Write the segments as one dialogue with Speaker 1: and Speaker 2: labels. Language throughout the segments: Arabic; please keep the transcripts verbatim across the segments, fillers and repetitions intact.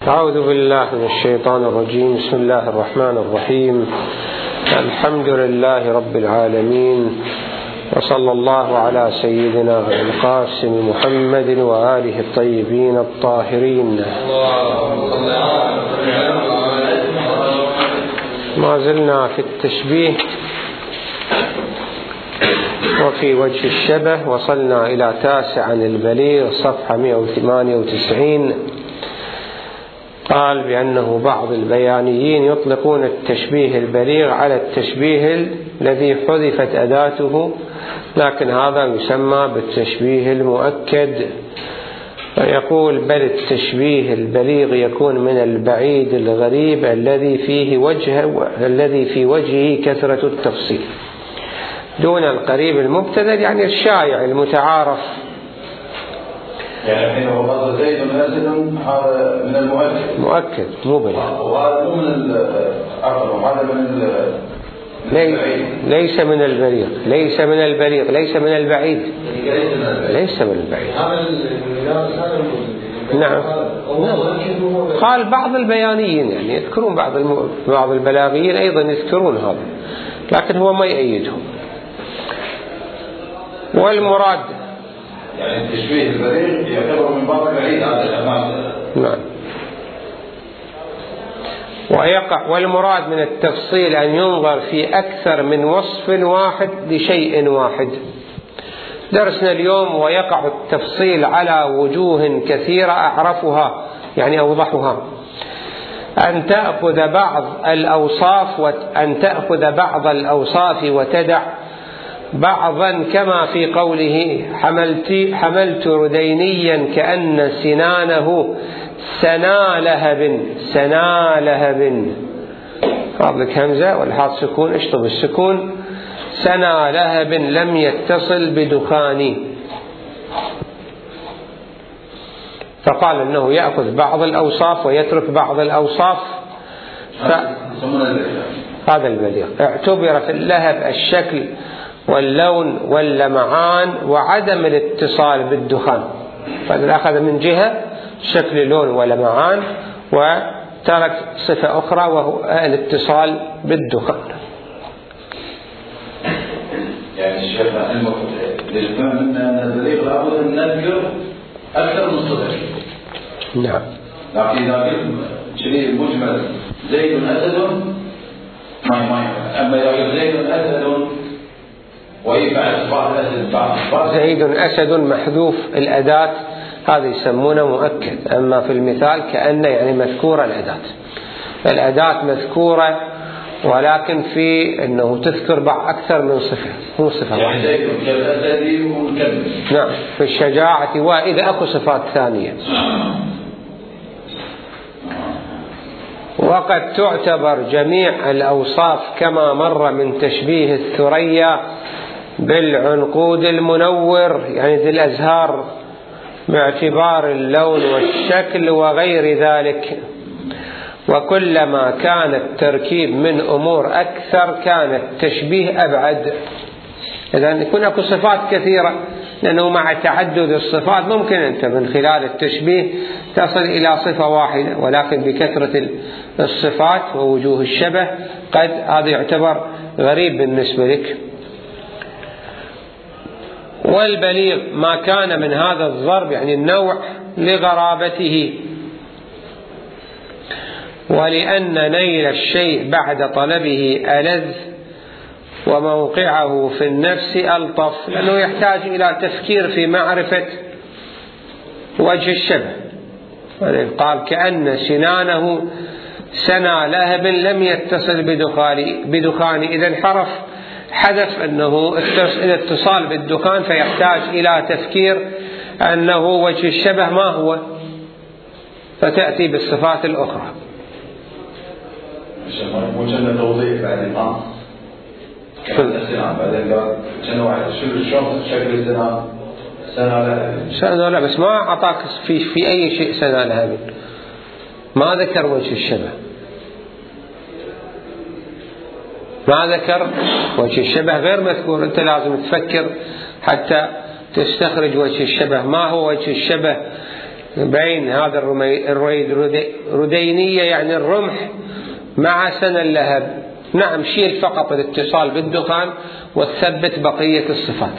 Speaker 1: أعوذ بالله من الشيطان الرجيم. بسم الله الرحمن الرحيم. الحمد لله رب العالمين، وصلى الله على سيدنا القاسم محمد وآله الطيبين الطاهرين. ما زلنا في التشبيه وفي وجه الشبه، وصلنا إلى تاسع البليغ صفحة مئة وثمانية وتسعين. قال بأنه بعض البيانيين يطلقون التشبيه البليغ على التشبيه الذي حذفت أداته، لكن هذا يسمى بالتشبيه المؤكد. ويقول بل التشبيه البليغ يكون من البعيد الغريب الذي فيه وجه الذي في وجهه كثرة التفصيل، دون القريب المبتذل، يعني الشائع المتعارف.
Speaker 2: يعني الحين هو قال زيد أسد، هذا من المؤكد
Speaker 1: مؤكد مو بليغ،
Speaker 2: وهذا مو من الأقرب، هذا من
Speaker 1: البعيد. ليس من البليغ، ليس من البليغ، ليس من البعيد، ليس من البعيد. نعم. قال بعض البيانيين، يعني يذكرون بعض الم... بعض البلاغيين أيضا يذكرون هذا، لكن هو ما يأيدهم. والمراد
Speaker 2: يعني التشبيه البليغ يعتبر من باب البعيد هذا الأمام.
Speaker 1: نعم. ويقع والمراد من التفصيل أن ينظر في أكثر من وصف واحد لشيء واحد. درسنا اليوم ويقع التفصيل على وجوه كثيرة أعرفها، يعني أوضحها، أن تأخذ بعض الأوصاف وأن تأخذ بعض الأوصاف وتدع بعضا، كما في قوله حملت حملت ردينيا كأن سنانه سنا لهب. سنا لهب قبلك همزة والحاء سكون، اشطب السكون. سنا لهب لم يتصل بدخان. فقال انه يأخذ بعض الأوصاف ويترك بعض الأوصاف. ف... هذا البليغ. اعتبر في اللهب الشكل واللون واللمعان وعدم الاتصال بالدخان، فإذا أخذ من جهة شكل لون ولمعان وترك صفة أخرى وهو الاتصال بالدخان.
Speaker 2: يعني الشيخ للفهم أن البليغ لابد أن نذكر أكثر من صفة.
Speaker 1: نعم.
Speaker 2: لكن إذا قلت شيء مجمل زيد أسد ما ما أما إذا قلت زيد أسد
Speaker 1: زيد أسد محذوف الأداة، هذا يسمونه مؤكد. أما في المثال كأن يعني مذكورة الأداة، الأداة مذكورة ولكن في أنه تذكر بعض أكثر من صفة، مو صفة واحدة.
Speaker 2: يعني زيد كالأسد والكلب.
Speaker 1: نعم، في الشجاعة، وإذا أكو صفات ثانية. وقد تعتبر جميع الأوصاف كما مر من تشبيه الثريا بالعنقود المنور، يعني ذي الأزهار، باعتبار اللون والشكل وغير ذلك. وكلما كان التركيب من أمور أكثر كان التشبيه أبعد. إذا يكون أكو صفات كثيرة، لأنه مع تعدد الصفات ممكن أنت من خلال التشبيه تصل إلى صفة واحدة، ولكن بكثرة الصفات ووجوه الشبه قد هذا يعتبر غريب بالنسبة لك. والبليغ ما كان من هذا الضرب، يعني النوع، لغرابته، ولأن نيل الشيء بعد طلبه ألذ وموقعه في النفس ألطف، لأنه يحتاج إلى تفكير في معرفة وجه الشبه. قال كأن سنانه سنا لهب لم يتصل بدخان. إذا انحرف حدث أنه الاتصال بالدخان، فيحتاج إلى تفكير أنه وجه الشبه ما هو، فتأتي بالصفات الأخرى.
Speaker 2: وجدنا توضيح بعد الآن كان السنان، بعدين قال كان واحد شو شلون شكل السنان سنا لهب.
Speaker 1: سنا لا، بس ما أعطاك في في أي شيء سنا لهب، ما ذكر وجه الشبه، ما ذكر وجه الشبه، غير مذكور. أنت لازم تفكر حتى تستخرج وجه الشبه. ما هو وجه الشبه بين هذا الرويد ردينية يعني الرمح مع سنى اللهب. نعم شيل فقط الاتصال بالدخان وتثبت بقية الصفات.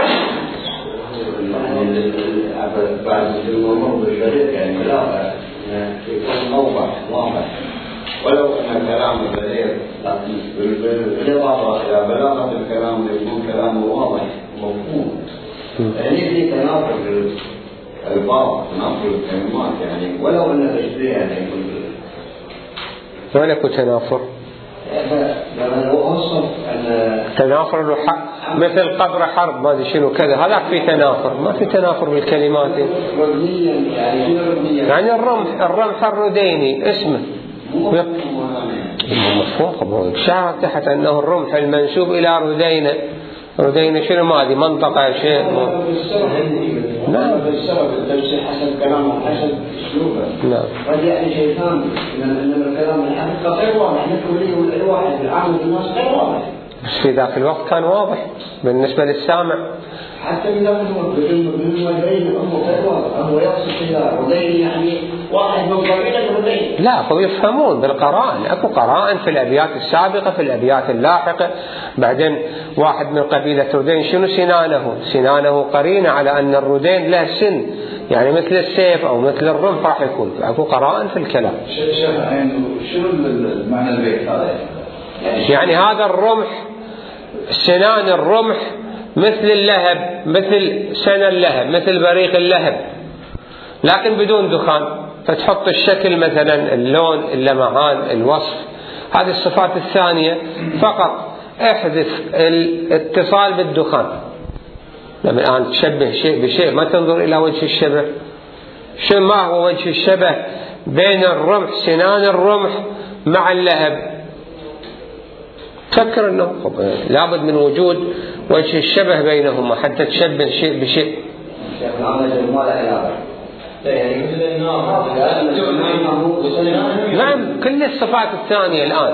Speaker 3: بعد الموضوع الشريك يعني لا يكون موضح واضح ولو أن الكلام بليغ بالإضافة إلى بلاغة الكلام يكون كلامه واضح ومفهوم. يعني في تناقض الألفاظ تناقض الكلمات يعني ولو أن تشبيه يعني
Speaker 1: وين يكون تنافر؟ تنافر مثل قبر حرب ما ادري شنو كذا، هذا في تنافر، ما في تنافر بالكلمات. يعني الرمح الرمح الرديني اسمه مفهوم شعر تحت انه الرمح المنسوب الى ردينه. ردينه شنو ما ادري منطقه شيء
Speaker 3: نعم بالسبب التفسير حسب كلامه حسب اسلوبه.
Speaker 1: نعم
Speaker 3: قد يعني شيء ثاني ان الكلام الحقيقه غير واضح لكل الواحد العام الناس غير واضح،
Speaker 1: بس في ذاك الوقت كان واضح بالنسبه للسامع.
Speaker 3: حتى من هو بالمدين امه غير واضح، هو يقصد كذا ردين يعني واحد من قبيله ردين.
Speaker 1: لا هو يفهمون بالقرائن، اكو قرائن في الابيات السابقه في الابيات اللاحقه. بعدين واحد من قبيله ردين شنو سنانه؟ سنانه قرينه على ان الردين له سن يعني مثل السيف او مثل الرمح راح يكون. اكو قرائن في الكلام.
Speaker 2: شنو معنى البيت هذا؟
Speaker 1: يعني هذا الرمح سنان الرمح مثل اللهب مثل سنى اللهب مثل بريق اللهب لكن بدون دخان، فتحط الشكل مثلا اللون اللمعان الوصف هذه الصفات الثانية فقط احذف الاتصال بالدخان. لما الآن تشبه شيء بشيء ما تنظر إلى وجه الشبه. شو ما هو وجه الشبه بين الرمح سنان الرمح مع اللهب؟ فكر أنه لابد من وجود وجه الشبه بينهما حتى تشبه شيء بشيء. نعم كل الصفات الثانية الآن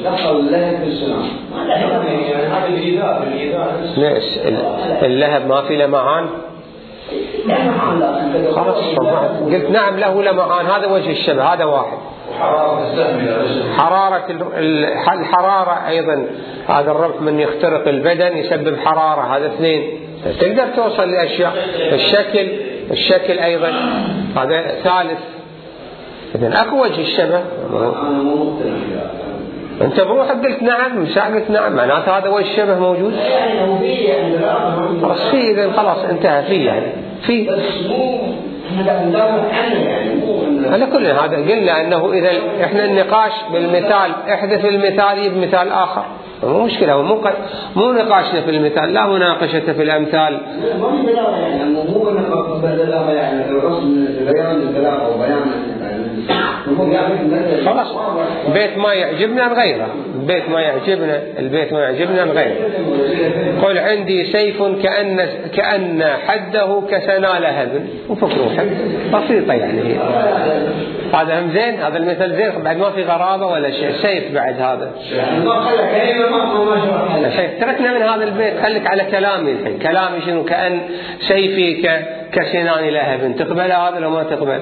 Speaker 1: ليش اللهب ما في لمعان؟ خلاص قلت نعم له لمعان، هذا وجه الشبه، هذا واحد. حرارة الحرارة أيضا هذا الرمح من يخترق البدن يسبب حرارة، هذا اثنين. تقدر توصل لأشياء. الشكل الشكل أيضا هذا ثالث. إذن أكو وجه الشبه. أنت بروحك قلت نعم، مش قلت نعم، معناته هذا وجه الشبه موجود. خلاص فيه، إذن خلاص انتهى فيه يعني فيه. على كل هذا قلنا أنه إذا إحنا النقاش بالمثال احذف المثال يجيب مثال آخر، مو مشكلة، مو مو نقاشنا في المثال، لا مناقشة في الأمثال. خلاص بيت ما يعجبنا نغيره، البيت ما يعجبنا البيت ما يعجبنا نغيره. قل عندي سيف كأن كأن حده كسنا لهب، وفك روحك بسيطة يعني. هذا هم زين، هذا المثل زين، بعد ما في غرابة ولا شيء. سيف بعد هذا الحين تركنا من هذا البيت، خليك على كلامي الحين. كلامي شنو؟ كأن سيفي كسنان لهب، تقبل هذا لو ما تقبل؟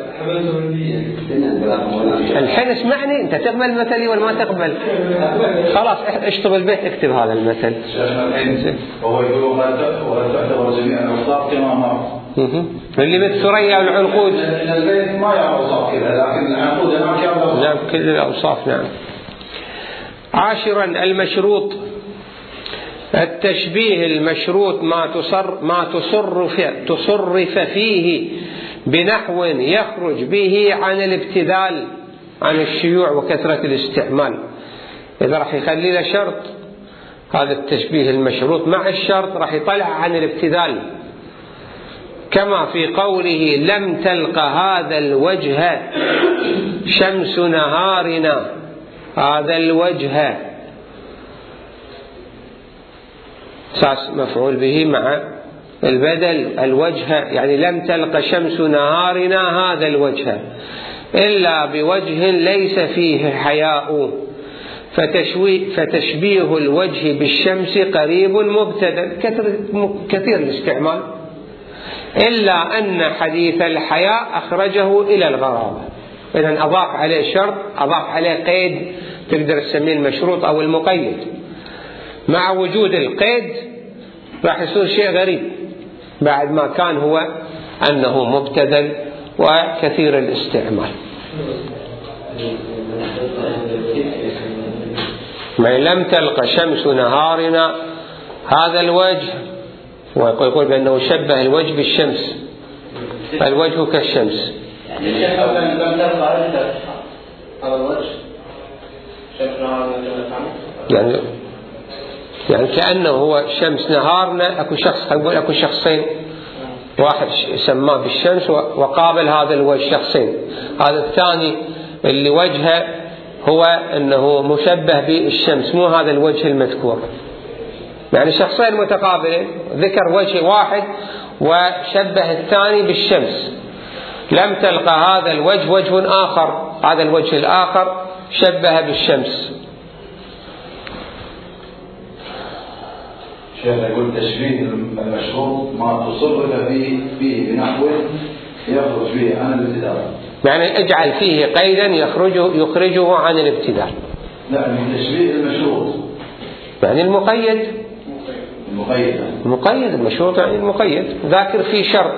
Speaker 1: الحين اسمعني، انت تقبل مثلي ولا ما تقبل؟ خلاص اشطب البيت اكتب هذا المثل.
Speaker 2: هو يقول وهل تعتبر جميع الاوصاف كما مر
Speaker 1: اللي بالثريا والعنقود.
Speaker 2: البيت ما يعرف اوصاف كذا، لكن العنقود ما كان
Speaker 1: نعم كل الاوصاف. نعم. عاشرا المشروط. التشبيه المشروط ما تصر ما تصرف تصرف فيه بنحو يخرج به عن الابتذال، عن الشيوع وكثرة الاستعمال. إذا راح يخلي له شرط، هذا التشبيه المشروط مع الشرط راح يطلع عن الابتذال، كما في قوله لم تلق هذا الوجه شمس نهارنا. هذا الوجه أساس مفعول به مع البدل الوجه، يعني لم تلق شمس نهارنا هذا الوجه إلا بوجه ليس فيه حياء، فتشبيه الوجه بالشمس قريب مبتدأ. كثير الاستعمال. إلا أن حديث الحياء أخرجه إلى الغرابة. إذن أضاف عليه شرط، أضاف عليه قيد، تقدر تسميه المشروط أو المقيد. مع وجود القيد راح يصير شيء غريب بعد ما كان هو أنه مبتذل وكثير الاستعمال. ما لم تلقى شمس نهارنا هذا الوجه، ويقول بأنه شبه الوجه بالشمس، فالوجه كالشمس.
Speaker 3: يعني لم تلقى هذا الوجه شمس نهارنا
Speaker 1: يعني يعني كأنه هو شمس نهارنا. أكو شخص، نقول أكو شخصين، واحد سماه بالشمس وقابل هذا الوجه شخصين، هذا الثاني اللي وجهه هو أنه مشبه بالشمس، مو هذا الوجه المذكور. يعني شخصين متقابلين، ذكر وجه واحد وشبه الثاني بالشمس. لم تلقى هذا الوجه وجه آخر، هذا الوجه الآخر شبه بالشمس.
Speaker 2: شيخ يقول تشبيه المشروط ما تصرف فيه فيه بنحو يخرج فيه عن الابتداء.
Speaker 1: يعني اجعل فيه قيدا يخرجه يخرجه عن الابتداء.
Speaker 2: لا، من تشبيه المشروط
Speaker 1: يعني المقيد.
Speaker 2: المقيد
Speaker 1: المقيد المشروط يعني المقيد، ذاكر فيه شرط،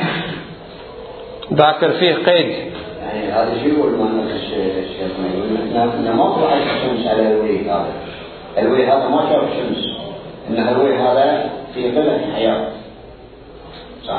Speaker 1: ذاكر فيه قيد.
Speaker 3: يعني هذا شيء يقول ما الشيخ ما ما طلع الشمس على الوجه هذا، الوجه هذا ما شاف الشمس، إن الوجه هذا في قلة الحياة، صح؟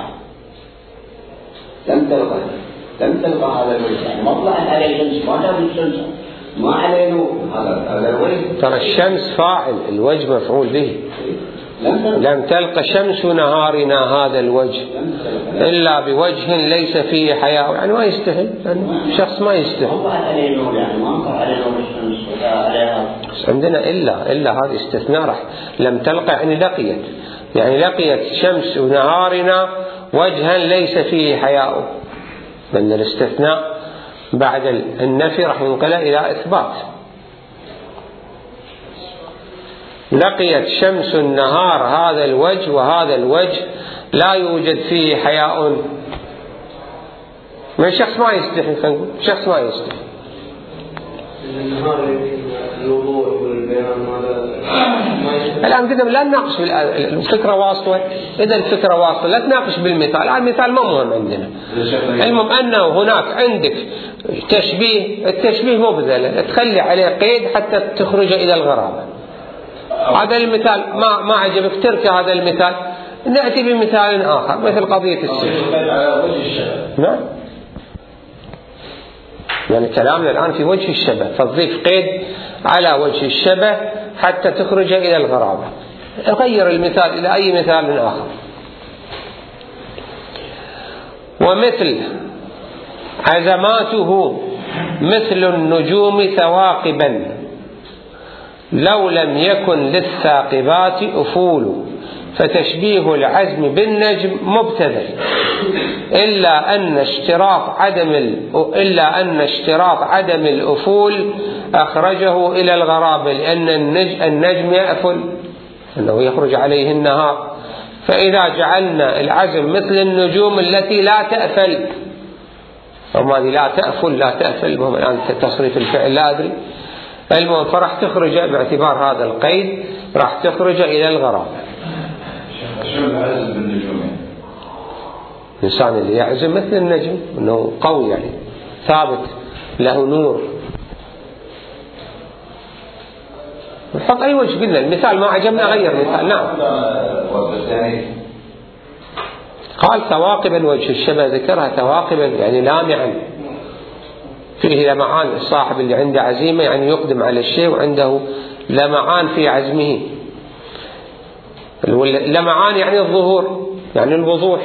Speaker 3: لم تلقى لم تلقى هذا الوجه، يعني ما طلعت عليه الشمس، ما شاف الشمس، ما عليه نور. هذا هذا الوجه
Speaker 1: ترى الشمس فاعل، الوجه مفعول به. لم تلقى شمس نهارنا هذا الوجه إلا بوجه ليس فيه حياء، يعني ما يستحي، يعني شخص ما يستحي.
Speaker 3: ما طلعت عليه نور، يعني ما طلع عليه نور الشمس ولا عليها.
Speaker 1: عندنا إلا إلا هذا استثناء. راح لم تلقى يعني لقيت، يعني لقيت شمس نهارنا وجها ليس فيه حياء، لأن الاستثناء بعد النفي راح ينقل إلى إثبات. لقيت شمس النهار هذا الوجه وهذا الوجه لا يوجد فيه حياء. من شخص ما يستحي، خلينا شخص ما يستحي.
Speaker 4: النهار الوضوح والبيان هذا
Speaker 1: الآن قدم لا نناقش الفكرة واصلة. إذا الفكرة واصلة لا تناقش بالمثال، الآن المثال ما مهم عندنا. المهم أنه هناك عندك تشبيه، التشبيه مبذل تخلي عليه قيد حتى تخرج إلى الغرابة. هذا المثال ما ما عجبك ترك هذا المثال، نأتي بمثال آخر مثل قضية السحر. نعم، يعني كلامنا الآن في وجه الشبه، فتضيف قيد على وجه الشبه حتى تخرج إلى الغرابة. غير المثال إلى أي مثال آخر. ومثل عزماته مثل النجوم ثواقبا لو لم يكن للثاقبات أفول، فتشبيه العزم بالنجم مبتذل إلا أن اشتراط عدم إلا أن اشتراط عدم الأفول أخرجه إلى الغرابة، لأن النجم يأفل أنه يخرج عليه النهار. فإذا جعلنا العزم مثل النجوم التي لا تأفل، وما دي لا تأفل لا تأفل، المهم الآن تصريف الفعل لا أدري، المهم فراح تخرج باعتبار هذا القيد راح تخرج إلى الغرابة.
Speaker 2: شو العزم بالنجوم؟
Speaker 1: الإنسان اللي يعزم مثل النجم، أنه قوي يعني ثابت له نور. نحط أي وجه، قلنا المثال ما عجبنا غير مثال. نعم، قال ثواقبا وجه الشبه ذكرها ثواقبا يعني لامعا، فيه لمعان. الصاحب اللي عنده عزيمة يعني يقدم على الشيء وعنده لمعان في عزمه. لمعان يعني الظهور، يعني الوضوح.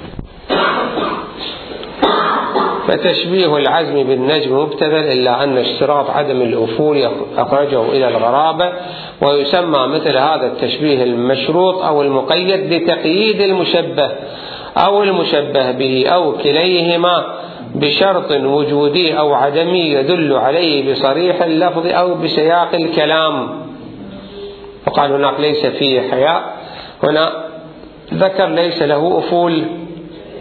Speaker 1: فتشبيه العزم بالنجم مبتذل إلا أن اشتراط عدم الأفول أخرجه إلى الغرابة. ويسمى مثل هذا التشبيه المشروط أو المقيد لتقييد المشبه أو المشبه به أو كليهما بشرط وجودي أو عدمي يدل عليه بصريح اللفظ أو بسياق الكلام. وقال هناك ليس فيه حياء، هنا ذكر ليس له أفول،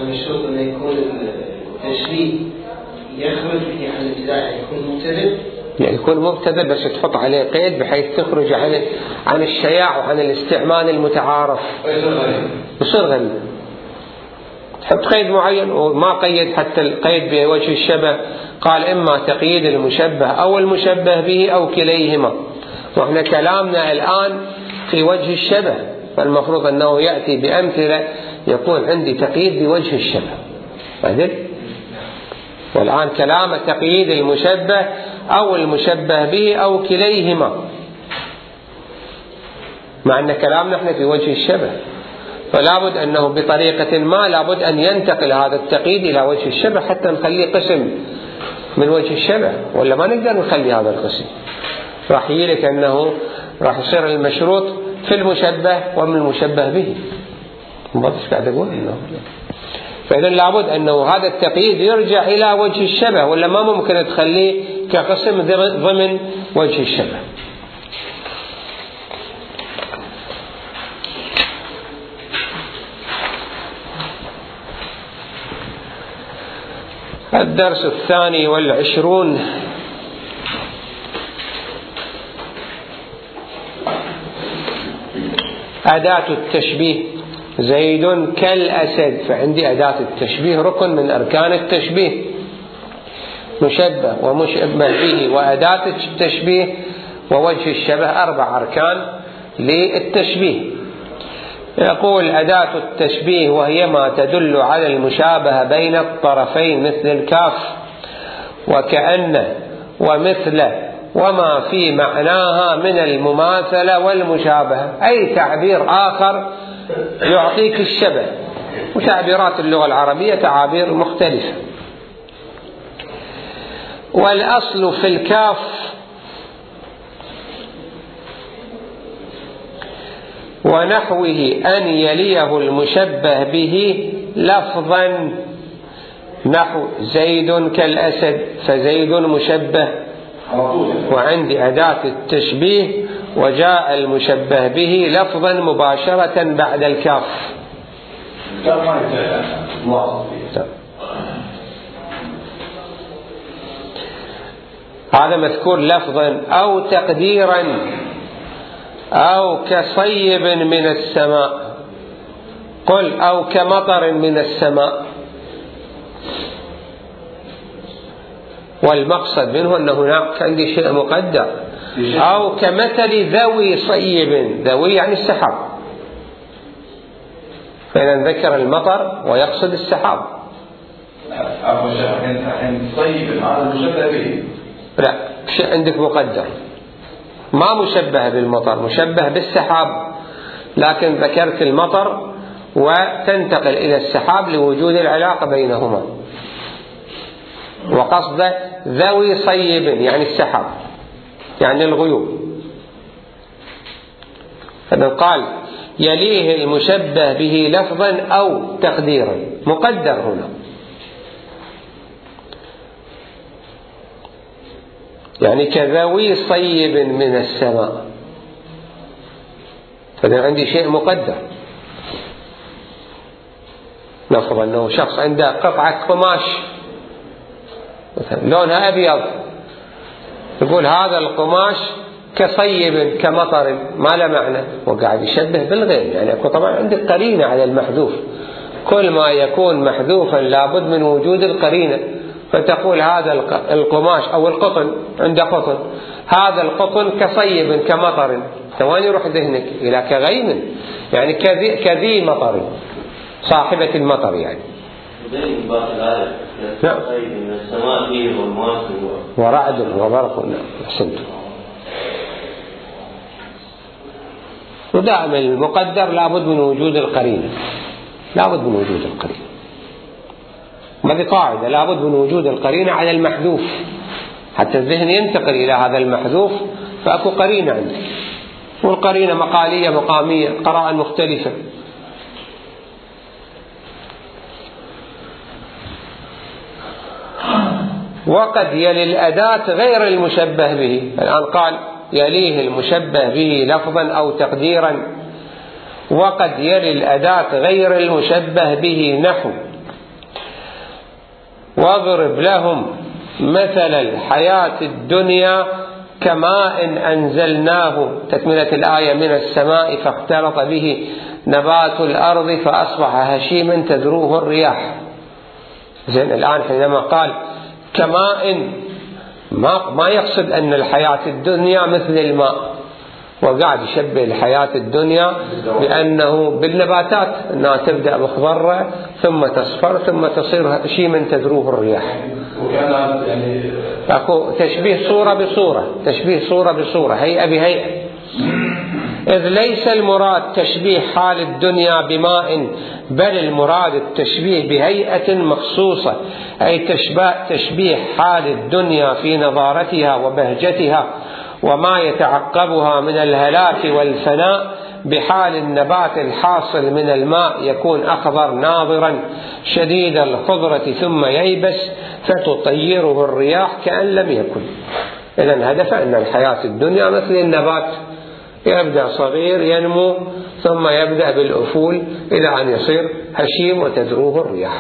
Speaker 4: يعني الشرط أن يكون التشبيه يخرج به عن الابتداع، يكون مبتدئ،
Speaker 1: يعني يكون مبتدئ بس تحط عليه قيد بحيث تخرج عن عن الشياع وعن الاستعمال المتعارف، يصير غريب. تحط قيد معين وما قيد حتى القيد بوجه الشبه، قال إما تقييد المشبه أو المشبه به أو كليهما، وإحنا كلامنا الآن في وجه الشبه، فالمفروض أنه يأتي بأمثلة يكون عندي تقييد بوجه الشبه بعدين. والآن كلام تقييد المشبه أو المشبه به أو كليهما، مع أن كلامنا احنا في وجه الشبه، فلا بد أنه بطريقة ما لابد أن ينتقل هذا التقييد إلى وجه الشبه حتى نخليه قسم من وجه الشبه، ولا ما نقدر نخلي هذا القسم. راح يلك أنه راح يصير المشروط في المشبه ومن المشبه به. ما أدري قاعد أقول إنه فإذا لابد أنه هذا التقييد يرجع إلى وجه الشبه، ولا ما ممكن تخليه كقسم ضمن وجه الشبه. الدرس الثاني والعشرون: أداة التشبيه. زيد كالأسد، فعندي أداة التشبيه ركن من أركان التشبيه، مشبه ومشبه به وأداة التشبيه ووجه الشبه، أربع أركان للتشبيه. يقول: أداة التشبيه وهي ما تدل على المشابهة بين الطرفين مثل الكاف وكأن ومثل وما في معناها من المماثلة والمشابهة، أي تعبير آخر يعطيك الشبه. وتعبيرات اللغة العربية تعابير مختلفة. والأصل في الكاف ونحوه أن يليه المشبه به لفظا، نحو زيد كالأسد، فزيد مشبه وعندي أداة التشبيه وجاء المشبه به لفظا مباشرة بعد الكاف. هذا مذكور لفظا أو تقديرا أو كصيب من السماء، قل أو كمطر من السماء. والمقصد منه أنه هناك عندي شيء مقدر. أو كمثل ذوي صيب، ذوي يعني السحاب، فإذا ذكر المطر ويقصد السحاب.
Speaker 2: أبو الحين صيب هذا مشبه به؟
Speaker 1: لا، شيء عندك مقدر ما مشبه بالمطر، مشبه بالسحاب، لكن ذكرت المطر وتنتقل إلى السحاب لوجود العلاقة بينهما. وقصد ذوي صيب يعني السحاب، يعني الغيوم. فمن قال يليه المشبه به لفظا أو تقديرا، مقدر هنا، يعني كذوي صيب من السماء، فإذا عندي شيء مقدر. نفرض أنه شخص عنده قطعة قماش مثلا لونها أبيض، يقول هذا القماش كصيب كمطر، ما له معنى، وقاعد يشبه بالغير. يعني طبعا عندك قرينة على المحذوف، كل ما يكون محذوفا لابد من وجود القرينة، فتقول هذا القماش أو القطن، عنده قطن، هذا القطن كصيب كمطر، ثواني يروح ذهنك إلى كغيم، يعني كذي, كذي مطر، صاحبة المطر يعني. نعم. ورعد وبرق. نعم أحسنت. ودائما المقدر لابد من وجود القرينة، لابد من وجود القرينة. هذه قاعدة، لابد من وجود القرينة على المحذوف حتى الذهن ينتقل إلى هذا المحذوف، فأكو قرينة عندك. والقرينة مقالية مقامية، قراءة مختلفة. وقد يلي الأداة غير المشبه به. الآن قال يليه المشبه به لفظا أو تقديرا، وقد يلي الأداة غير المشبه به، نحو واضرب لهم مثل الحياة الدنيا كماء أنزلناه، تكملة الآية، من السماء فاختلط به نبات الأرض فأصبح هشيما تذروه الرياح. زين، الآن حينما قال كماء ما, ما يقصد أن الحياة الدنيا مثل الماء، وقاعد يشبه الحياة الدنيا بأنه بالنباتات، أنها تبدأ مخضرة ثم تصفر ثم تصير هشيما تذروه الرياح.
Speaker 2: وكان يعني
Speaker 1: أكو تشبيه صورة بصورة، تشبيه صورة بصورة، هيئة بهيئة، إذ ليس المراد تشبيه حال الدنيا بماء، بل المراد التشبيه بهيئة مخصوصة، أي تشبيه حال الدنيا في نضارتها وبهجتها وما يتعقبها من الهلاك والفناء بحال النبات الحاصل من الماء، يكون أخضر ناضرا شديد الخضرة ثم ييبس فتطيره الرياح كأن لم يكن. إذن هدف أن الحياة الدنيا مثل النبات، يبدأ صغير ينمو ثم يبدأ بالأفول إلى أن يصير هشيم وتذروه الرياح.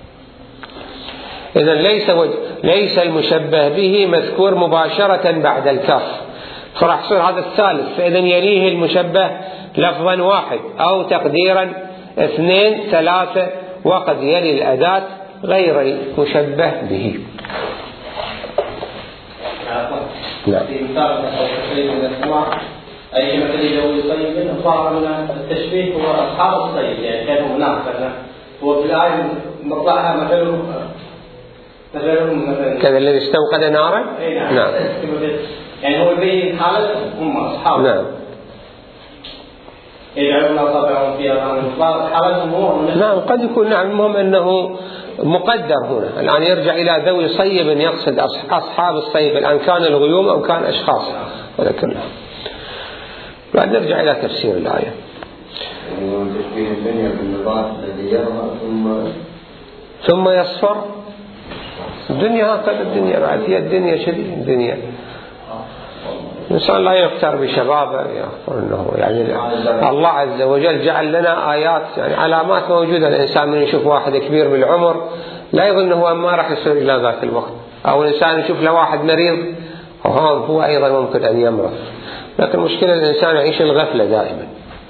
Speaker 1: إذن ليس, ليس المشبه به مذكور مباشرة بعد الكاف، فراح يصير هذا الثالث، فإذن يليه المشبه لفظا واحد أو تقديرا اثنين ثلاثة، وقد يلي الأداة غير المشبه به.
Speaker 4: نعم. في مثال تقريبا من السماء، أي مثل لو يصيب صار من التشبيه هو أصحاب الصيد، يعني كانوا هناك هو في الآية مطلعها مثلهم مثلهم مثلا
Speaker 1: كذا الذي استوقد نارا.
Speaker 4: نعم.
Speaker 1: نعم.
Speaker 4: يعني هو يبين حالتهم هم أصحاب.
Speaker 1: نعم.
Speaker 4: يجعلون أصابعهم فيها حالتهم هو.
Speaker 1: نعم قد يكون. نعم المهم أنه مقدر هنا. الآن يرجع إلى ذوي صيب يقصد أصحاب الصيب، الآن كان الغيوم أو كان أشخاص، هذا كله. بعد نرجع إلى تفسير الآية.
Speaker 3: تشبيه الدنيا بالنبات الذي يظهر ثم
Speaker 1: ثم يصفر. الدنيا هكذا، الدنيا بعد هي الدنيا شديد الدنيا. الإنسان لا يغتر بشبابه، يغتر أنه يعني الله عز وجل جعل لنا آيات، يعني علامات موجودة. الإنسان من يشوف واحد كبير بالعمر لا يظن هو ما راح يصير إلى ذاك الوقت، أو الإنسان يشوف له واحد مريض هو أيضا ممكن أن يمرض، لكن مشكلة الإنسان يعيش الغفلة دائما.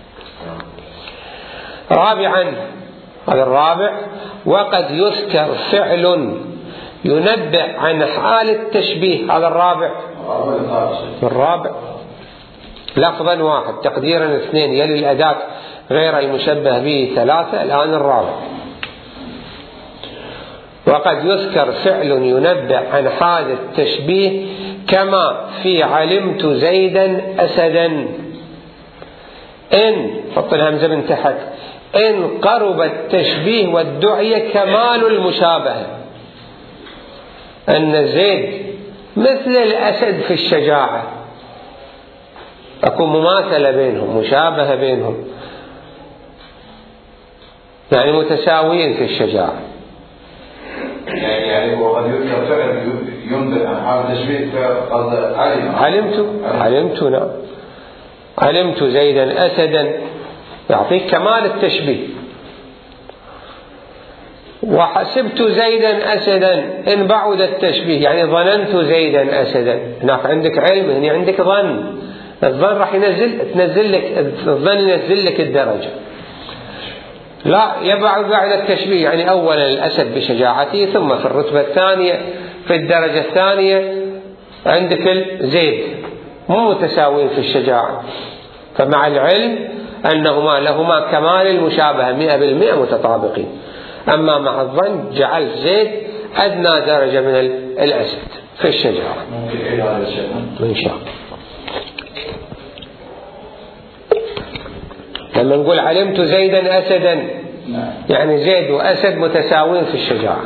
Speaker 1: رابعا، هذا الرابع، وقد يذكر فعل ينبئ عن حال التشبيه. هذا الرابع، الرابع لفظا واحد تقديرا اثنين، يلي الأداة غير المشبه به ثلاثة. الآن الرابع، وقد يذكر فعل ينبئ عن حال التشبيه كما في علمت زيدا أسدا، إن حط الهمزة من تحت، إن قرب التشبيه والدعية كمال المشابهة، أن زيد مثل الأسد في الشجاعة، أكون مماثلة بينهم، مشابهة بينهم، يعني متساويين في الشجاعة.
Speaker 2: يعني يعني هو قد يذكر فعل ينبئ عن حال تشبيه قصد علم
Speaker 1: علمت علمت نعم علمت زيدا أسدا، يعطيك كمال التشبيه. وحسبت زيدا أسدا إن بعد التشبيه، يعني ظننت زيدا أسدا. هناك عندك علم، هنا عندك ظن. الظن راح ينزل تنزل لك الظن ينزل لك الدرجة. لا يبعد بعد التشبيه، يعني أولا الأسد بشجاعته، ثم في الرتبة الثانية في الدرجة الثانية عندك الزيد، مو متساويين في الشجاعة. فمع العلم أنهما لهما كمال المشابهة مئة بالمئة متطابقين. أما مع الظن جعل زيد أدنى درجة من الأسد في الشجاعة. إن شاء الله. لما نقول علمت زيدا أسدا، يعني زيد وأسد متساوين في الشجاعة،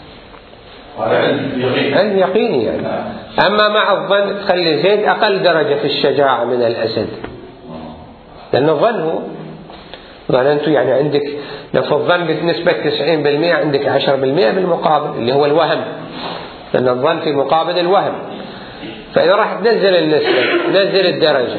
Speaker 1: علم يقيني يعني. أما مع الظن تخلي زيد أقل درجة في الشجاعة من الأسد، لأن الظن هو ظننت، يعني عندك لو في الظن بنسبة تسعين بالمئة عندك عشرة بالمئة بالمقابل اللي هو الوهم، لأن الظن في مقابل الوهم. فإذا راح تنزل النسبة تنزل الدرجة.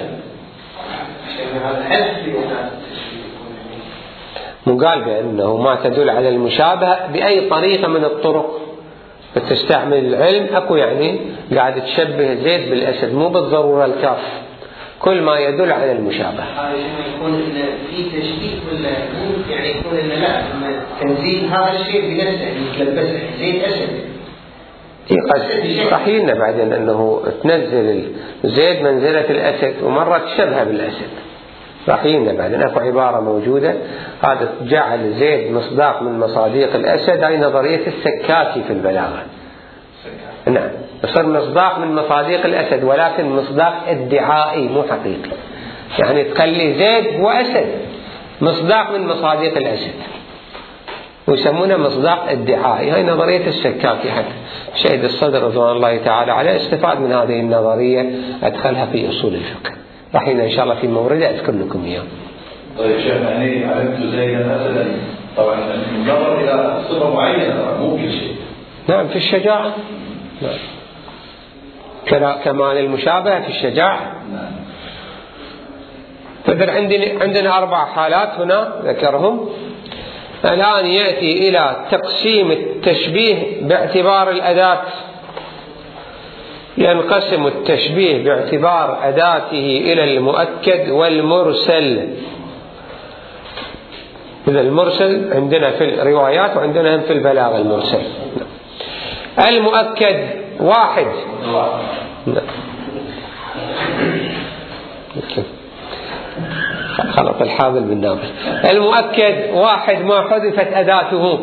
Speaker 1: مقال بأنه ما تدل على المشابهة بأي طريقة من الطرق، تستعمل العلم. أكو يعني قاعد تشبه زيد بالأسد، مو بالضرورة الكاف، كل ما يدل على المشابهة.
Speaker 4: يكون في تشبيه ولا يعني يكون إن لا تنزيل هذا الشيء بنفسه يتلبسه زيد أسد.
Speaker 1: راح يلنا بعدين أنه تنزل زيد منزلة الأسد ومرة تشبه بالأسد، راح يلنا بعدين أكو عبارة موجودة هذا جعل زيد مصداق من مصاديق الأسد، هاي نظرية السكاكي في البلاغة. نعم يصير مصداق من مصاديق الأسد ولكن مصداق ادعائي مو حقيقي، يعني تخلي زيد هو أسد مصداق من مصاديق الأسد ويسمونه مصداق ادعائي. هاي نظرية السكاكي حتى شهد الصدر رضوان الله تعالى عليه استفاد من هذه النظرية أدخلها في أصول الفقه. راح إن شاء الله في مورد أذكر لكم إياه.
Speaker 2: طيب شيخنا يعني علمت زيدا أسدا، طبعا نظر إلى صفة معينة مو كل شيء.
Speaker 1: نعم في الشجاعة، نعم كمال المشابهة في الشجاعة.
Speaker 2: نعم.
Speaker 1: فإذا عندنا عندنا أربع حالات هنا ذكرهم. الآن يأتي إلى تقسيم التشبيه باعتبار الأداة. ينقسم التشبيه باعتبار أداته إلى المؤكد والمرسل. إذا المرسل عندنا في الروايات وعندنا في البلاغة المرسل. المؤكد واحد، خلط الحاضر بالنابل. المؤكد واحد ما حذفت أداته،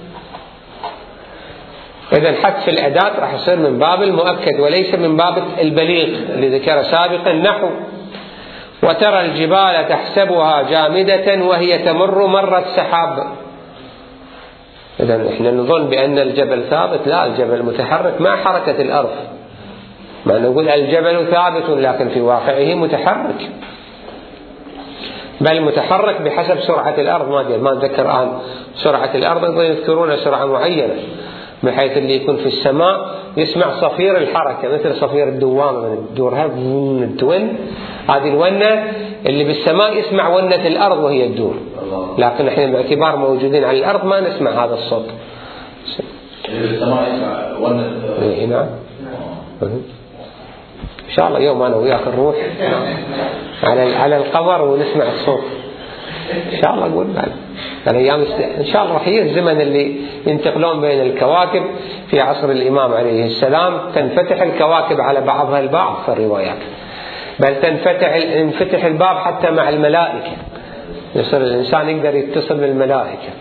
Speaker 1: إذا حذف الأداة راح يصير من باب المؤكد وليس من باب البليغ اللي ذكر سابقا. نحو وترى الجبال تحسبها جامدة وهي تمر مر السحاب. إذا إحنا نظن بأن الجبل ثابت، لا، الجبل متحرك مع حركة الأرض، ما نقول الجبل ثابت لكن في واقعه متحرك، بل متحرك بحسب سرعة الأرض. ما ما نذكر الآن سرعة الأرض، يذكرون سرعة معينة بحيث اللي يكون في السماء يسمع صفير الحركة مثل صفير الدوامة من تدورها التون، هذه الونة اللي بالسماء يسمع ونة الأرض وهي تدور، لكن احنا باعتبار موجودين على الأرض ما نسمع هذا الصوت.
Speaker 2: اللي بالسماء يسمع ونة.
Speaker 1: إيه نعم. إن شاء الله يوم أنا وياك نروح على على القمر ونسمع الصوت إن شاء الله. أقول بعد الأيام إن شاء الله راح يجي الزمن اللي ينتقلون بين الكواكب. في عصر الإمام عليه السلام تنفتح الكواكب على بعضها البعض في الروايات، بل تنفتح ينفتح الباب حتى مع الملائكة، يصير الإنسان يقدر يتصل بالملائكة.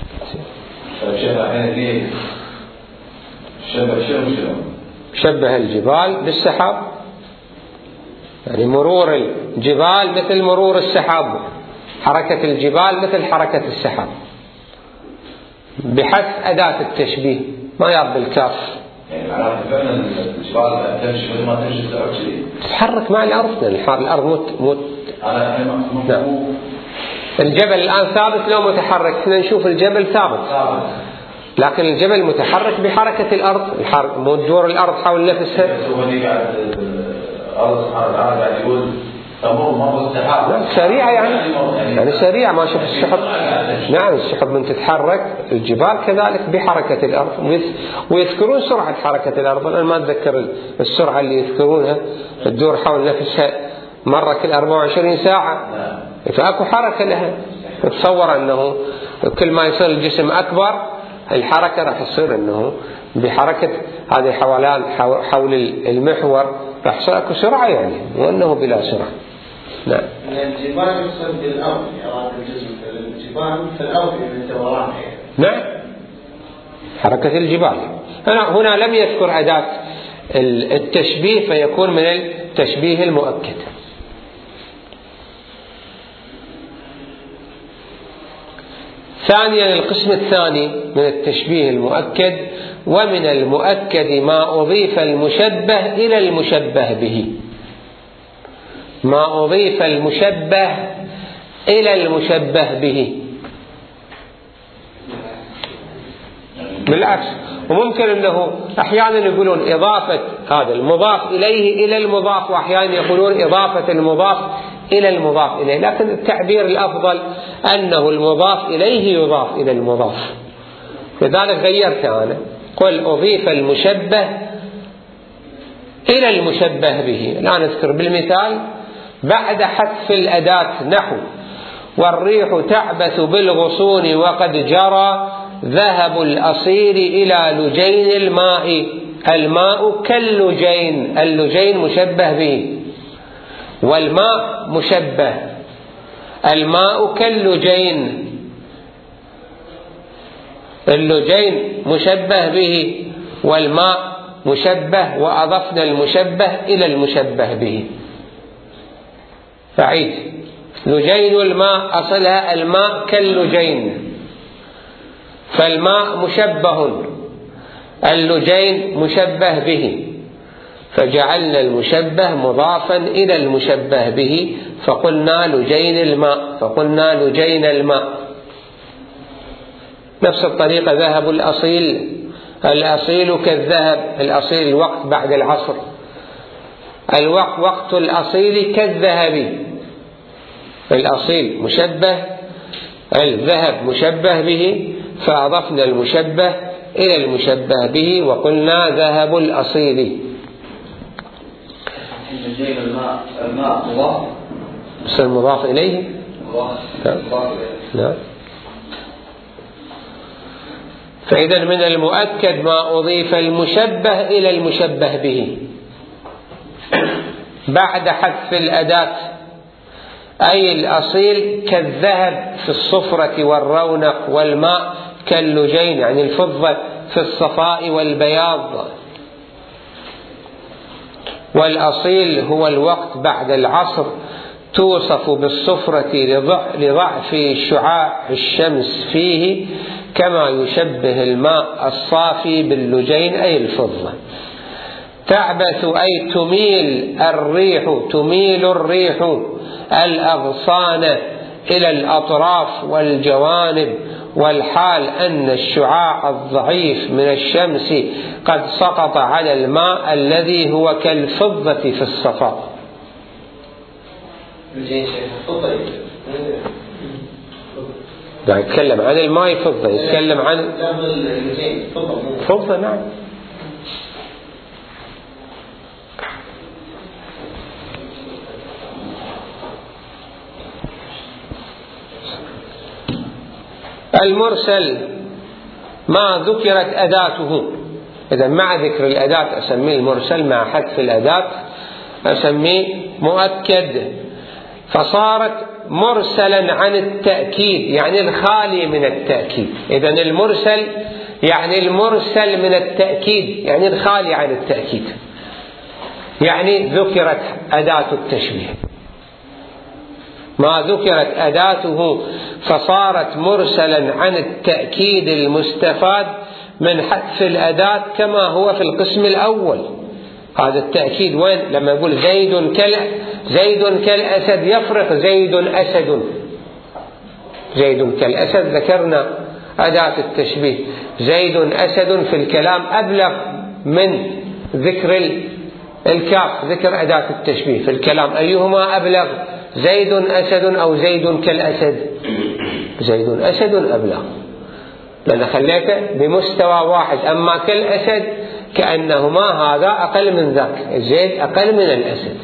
Speaker 1: شبه الجبال بالسحاب، يعني مرور الجبال مثل مرور السحاب، حركة الجبال مثل حركة السحاب، بحث أداة التشبيه ما يرد بالكاف.
Speaker 2: يعني معناته فعلا الجبال تمشي مثل ما تمشي السحاب شيء
Speaker 1: تتحرك مع الأرض، لأن الأرض مت مت
Speaker 2: نعم.
Speaker 1: الجبل الآن ثابت لو متحرك، احنا نشوف الجبل ثابت لكن الجبل متحرك بحركة الأرض، مو تدور الأرض حول نفسها.
Speaker 2: الله سبحانه وتعالى قاعد يقول تمر مر السحاب
Speaker 1: سريعة، يعني يعني سريعة ما شوف السحب. نعم السحب من تتحرك، الجبال كذلك بحركة الأرض، ويذكرون سرعة حركة الأرض. أنا ما أتذكر السرعة اللي يذكرونها، تدور حول نفسها مرة كل أربعة وعشرين ساعة، فأكو حركة لها. تصور أنه كل ما يصير الجسم أكبر الحركة راح تصير أنه بحركة هذه حولان حول المحور راح يصير أكو سرعة، يعني وأنه بلا سرعة. نعم.
Speaker 4: الجبال يصير بالأرض، أراد الجسم الجبال في الأرض من دورانها.
Speaker 1: نعم حركة الجبال. هنا هنا لم يذكر أداة التشبيه فيكون من التشبيه المؤكد. ثانيا القسم الثاني من التشبيه المؤكد: ومن المؤكد ما أضيف المشبه إلى المشبه به. ما أضيف المشبه إلى المشبه به، بالعكس. وممكن أنه أحيانا يقولون إضافة هذا المضاف إليه إلى المضاف، وأحيانا يقولون إضافة المضاف إلى المضاف إليه، لكن التعبير الأفضل أنه المضاف إليه يضاف إلى المضاف. لذلك غيرت أنا قل أضيف المشبه إلى المشبه به. الآن أذكر بالمثال بعد حذف الأداة نحو والريح تعبث بالغصون وقد جرى ذهب الأصيل إلى لجين الماء. الماء كاللجين، اللجين مشبه به والماء مشبه. الماء كاللجين، اللجين مشبه به والماء مشبه، وأضفنا المشبه إلى المشبه به. فعيد لجين الماء أصلها الماء كاللجين، فالماء مشبه، اللجين مشبه به، فجعلنا المشبه مضافا إلى المشبه به فقلنا لجين الماء، فقلنا لجين الماء. نفس الطريقة ذهب الأصيل، الأصيل كالذهب، الأصيل الوقت بعد العصر، الوقت وقت الأصيل كالذهب، الأصيل مشبه، الذهب مشبه به، فأضفنا المشبه إلى المشبه به وقلنا ذهب الأصيل.
Speaker 2: الماء الماء مضاف،
Speaker 1: بس المضاف إليه لا. فإذا من المؤكد ما أضيف المشبه إلى المشبه به بعد حذف الأداة، أي الأصيل كالذهب في الصفرة والرونق، والماء كاللجين يعني الفضة في الصفاء والبياض. والأصيل هو الوقت بعد العصر توصف بالصفرة لضعف شعاع الشمس فيه كما يشبه الماء الصافي باللجين أي الفضة. تعبث أي تميل الريح، تميل الريح الأغصان إلى الأطراف والجوانب، والحال أن الشعاع الضعيف من الشمس قد سقط على الماء الذي هو كالفضة في الصفاء. يتكلم عن الماء فضة، يتكلم عن فضة. نعم. المرسل ما ذكرت أداته، إذا مع ذكر الأداة أسميه المرسل، مع حذف الأداة أسميه مؤكد، فصارت مرسلا عن التأكيد يعني الخالي من التأكيد. إذا المرسل يعني المرسل من التأكيد يعني الخالي عن التأكيد، يعني ذكرت أداة التشبيه، ما ذكرت أداته فصارت مرسلا عن التأكيد المستفاد من حذف الأداة كما هو في القسم الأول. هذا التأكيد وين؟ لما يقول زيد كال زيد كالأسد يفرق زيد أسد، زيد كالأسد ذكرنا أداة التشبيه، زيد أسد في الكلام أبلغ من ذكر الكاف، ذكر أداة التشبيه في الكلام أيهما أبلغ؟ زيد أسد أو زيد كالأسد؟ زيد أسد أبلغ، لأن خليته بمستوى واحد، أما كالأسد كأنهما هذا أقل من ذاك، الزيد أقل من الأسد.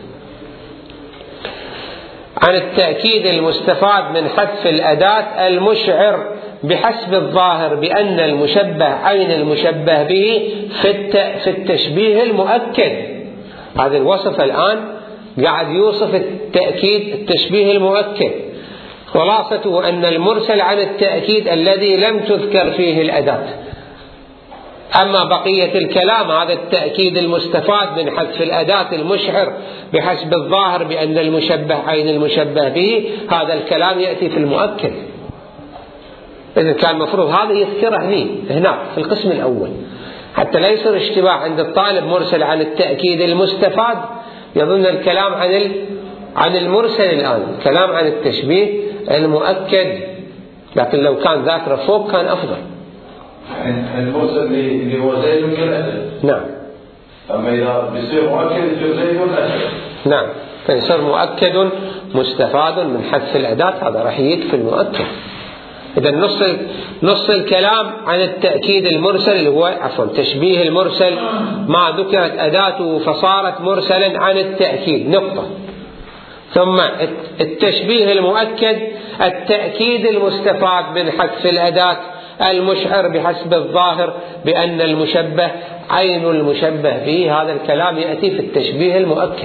Speaker 1: عن التأكيد المستفاد من حذف الأداة المشعر بحسب الظاهر بأن المشبه عين المشبه به في التشبيه المؤكد. هذا الوصف الآن قاعد يوصف التأكيد التشبيه المؤكد، خلاصته أن المرسل عن التأكيد الذي لم تذكر فيه الأداة. أما بقية الكلام هذا التأكيد المستفاد من حذف الأداة المشعر بحسب الظاهر بأن المشبه عين المشبه به، هذا الكلام يأتي في المؤكد. إذن كان المفروض هذا يذكره هنا هناك في القسم الأول حتى لا يصير اشتباه عند الطالب مرسل عن التأكيد المستفاد يظن الكلام عن عن المرسل الآن، الكلام عن التشبيه المؤكد، لكن لو كان ذاكره فوق كان أفضل.
Speaker 2: المرسل اللي هو زيد كالأسد.
Speaker 1: نعم.
Speaker 2: أما إذا بيصير مؤكد يصير زيد الأسد.
Speaker 1: نعم، فيصير مؤكد مستفاد من حذف الأداة، هذا راح يكفي المؤكد. إذا نص نص الكلام عن التأكيد المرسل اللي هو عفوا تشبيه المرسل ما ذكرت أداته فصارت مرسلا عن التأكيد نقطة. ثم التشبيه المؤكد التأكيد المستفاد من حذف الأداة المشعر بحسب الظاهر بأن المشبه عين المشبه به. هذا الكلام يأتي في التشبيه المؤكد.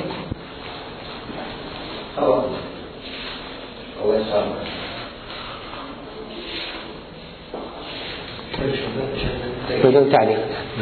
Speaker 3: الله الله يسلمك.
Speaker 1: بدون تعليق.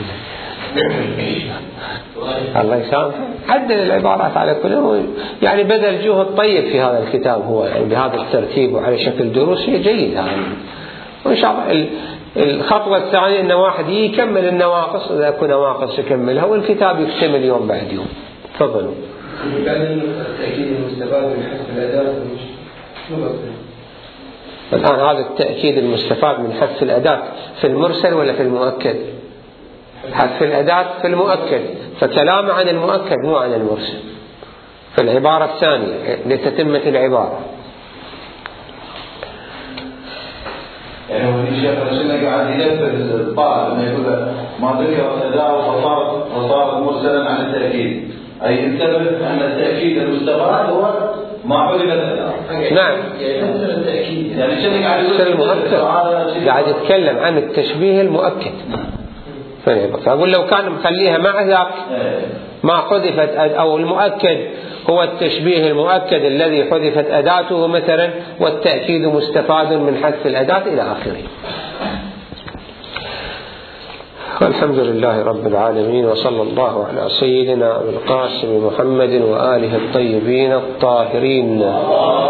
Speaker 1: الله يسامحك. عدل العبارات على كل يعني بدل جهد طيب في هذا الكتاب هو يعني بهذا الترتيب وعلى شكل دروس جيد هذا. وإن شاء الله الخطوة الثانية أن واحد يكمل النواقص إذا كنا نواقص يكملها والكتاب يكتمل يوم بعد يوم. تفضلوا.
Speaker 5: التأكيد المستفاد من حذف الأداة
Speaker 1: الآن هذا التأكيد المستفاد من حذف الأداة في المرسل ولا في المؤكد؟ حذف الأداة في المؤكد، فكلام عن المؤكد مو عن المرسل في العبارة الثانية لتتمة العبارة.
Speaker 2: يعني هو في شيخ السنة قاعد ينفذ الطالب انه يقول ما ذكر الأداة وصار وصار مرسلا عن التأكيد، أي انتبه أن التأكيد المستفاد هو ما حذف الأداة.
Speaker 1: نعم.
Speaker 2: يعني التأكيد يعني الشيخ قاعد
Speaker 1: يقول المؤكد قاعد يتكلم عن التشبيه المؤكد. فأقول لو كان مخليها مع ذاك ما حذفت أو المؤكد هو التشبيه المؤكد الذي حذفت أداته مثلا والتأكيد مستفاد من حذف الأداة إلى آخره. والحمد لله رب العالمين وصلى الله على سيدنا أبي القاسم محمد وآله الطيبين الطاهرين.